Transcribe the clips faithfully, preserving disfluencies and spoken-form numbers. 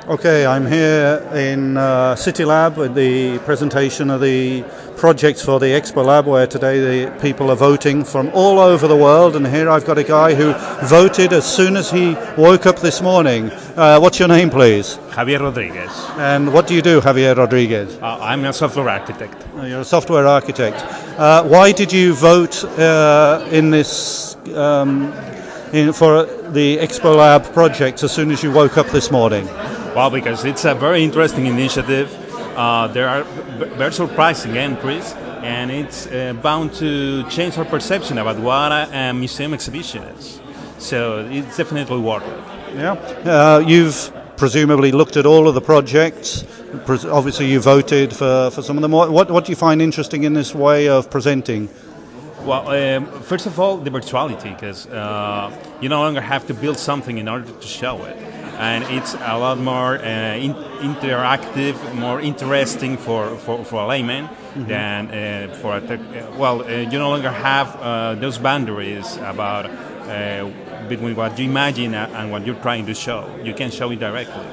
Okay, I'm here in uh, City Lab with the presentation of the projects for the Expo Lab, where today the people are voting from all over the world. And here I've got a guy who voted as soon as he woke up this morning. Uh, what's your name, please? Javier Rodriguez. And what do you do, Javier Rodriguez? Uh, I'm a software architect. Uh, You're a software architect. Uh, why did you vote uh, in this um, in, for the Expo Lab project as soon as you woke up this morning? Well, because it's a very interesting initiative. Uh, there are v- very surprising entries, and it's uh, bound to change our perception about what a, a museum exhibition is. So it's definitely worth it. Yeah. Uh, you've presumably looked at all of the projects. Pres- obviously, you voted for, for some of them. What, what, what do you find interesting in this way of presenting? Well, um, first of all, the virtuality, because uh, you no longer have to build something in order to show it. And it's a lot more uh, in- interactive, more interesting for, for, for a layman mm-hmm. than uh, for a tech. Well, uh, you no longer have uh, those boundaries about uh, between what you imagine and what you're trying to show. You can show it directly.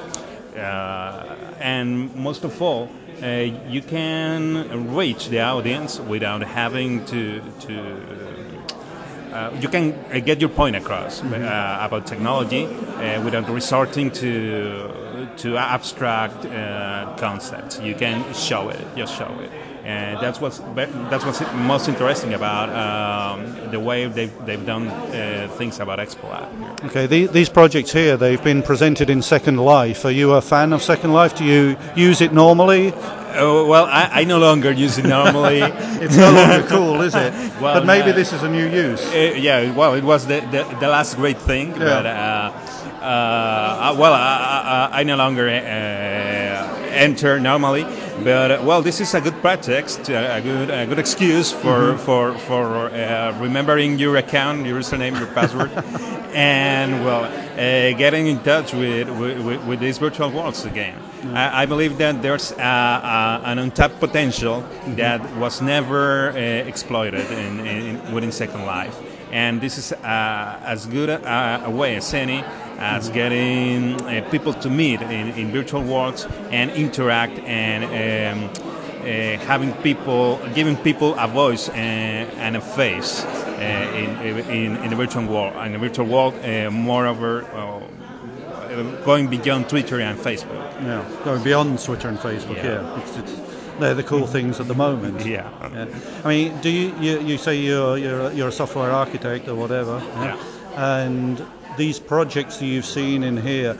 Uh, and most of all, uh, you can reach the audience without having to... to Uh, you can uh, get your point across mm-hmm. uh, about technology uh, without resorting to to abstract uh, concepts. You can show it, just show it, and that's what's that's what's most interesting about um, the way they've they've done uh, things about Expo Lab. Okay, the, these projects here, they've been presented in Second Life. Are you a fan of Second Life? Do you use it normally? Uh, well, I, I no longer use it normally. It's no longer cool, is it? Well, but maybe uh, this is a new use. Uh, yeah, well, it was the, the, the last great thing. Yeah. But, uh, uh, well, I, I, I no longer uh, enter normally. But, uh, well, this is a good pretext, a good a good excuse for, mm-hmm. for, for uh, remembering your account, your username, your password. And, well, uh, getting in touch with, with, with these virtual worlds again. Mm-hmm. I, I believe that there's uh, uh, an untapped potential mm-hmm. that was never uh, exploited in, in, within Second Life. And this is uh, as good a, a way as any as mm-hmm. getting uh, people to meet in, in virtual worlds and interact and um, uh, having people, giving people a voice and, and a face uh, in, in, in the virtual world. In the virtual world, uh, moreover, uh, going beyond Twitter and Facebook. Yeah, going beyond Twitter and Facebook. Yeah, yeah. It's, it's, they're the cool things at the moment. Yeah. yeah. I mean, do you, you you say you're you're you're a software architect or whatever? Yeah. And these projects that you've seen in here,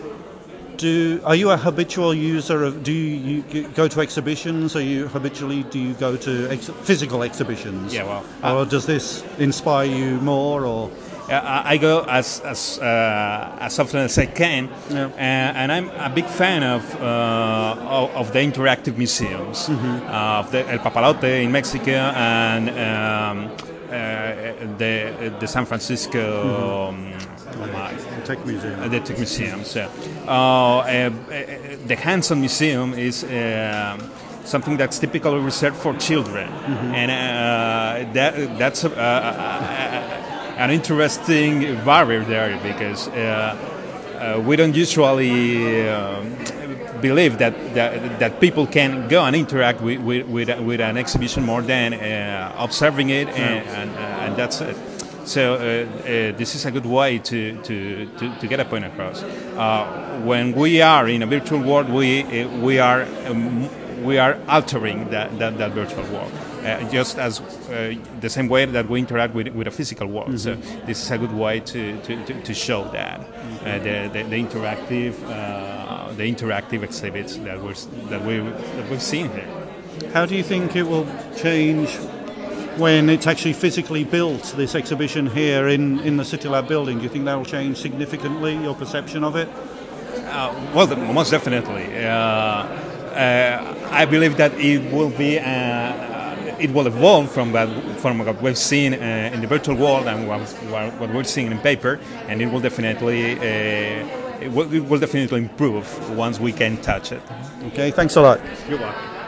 do are you a habitual user of? Do you, you go to exhibitions? Are you habitually do you go to ex- physical exhibitions? Yeah. Well. Or Uh, does this inspire you more or? I go as as, uh, as often as I can, yeah. uh, and I'm a big fan of uh, of, of the interactive museums, mm-hmm. uh, of the El Papalote in Mexico and um, uh, the the San Francisco mm-hmm. um, the Tech Museum. Uh, the Tech Museum. So, uh, uh, the Hanson Museum is. Uh, Something that's typically reserved for children, mm-hmm. and uh, that that's a, a, a, an interesting barrier there because uh, uh, we don't usually uh, believe that, that that people can go and interact with with, with, with an exhibition more than uh, observing it, and, and, uh, and that's it. So uh, uh, this is a good way to, to, to, to get a point across. Uh, when we are in a virtual world, we uh, we are. Um, we are altering that, that, that virtual world, uh, just as uh, the same way that we interact with, with a physical world. Mm-hmm. So this is a good way to, to, to, to show that mm-hmm. uh, the, the, the interactive uh, the interactive exhibits that we're that we that we've seen here. How do you think it will change when it's actually physically built? This exhibition here in, in the City Lab building. Do you think that will change significantly your perception of it? Uh, well, the, most definitely. Uh, Uh, I believe that it will be, uh, it will evolve from that, from what we've seen uh, in the virtual world and what, what we're seeing in paper, and it will definitely, uh, it will, it will definitely improve once we can touch it. Okay, thanks a lot. You're welcome.